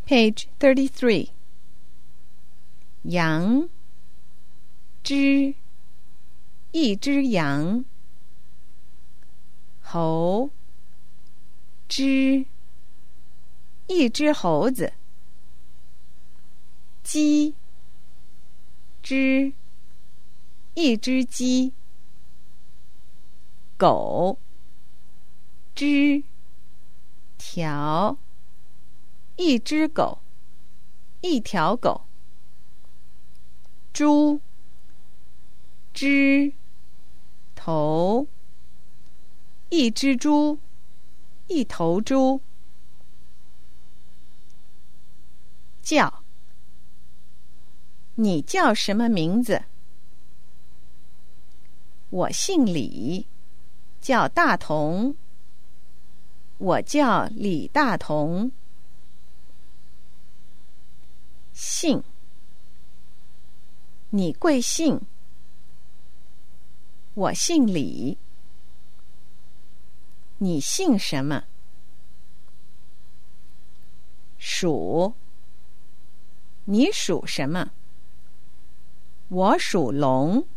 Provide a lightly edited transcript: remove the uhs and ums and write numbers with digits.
Page 33. 羊，只，一只羊。猴，只，一只猴子。鸡，只，一只鸡。狗，只，条，一只狗，一条狗。猪，只，头，一只猪，一头猪。叫，你叫什么名字？我姓李，叫大同。我叫李大同。姓，你贵姓？我姓李。你姓什么？属，你属什么？我属龙。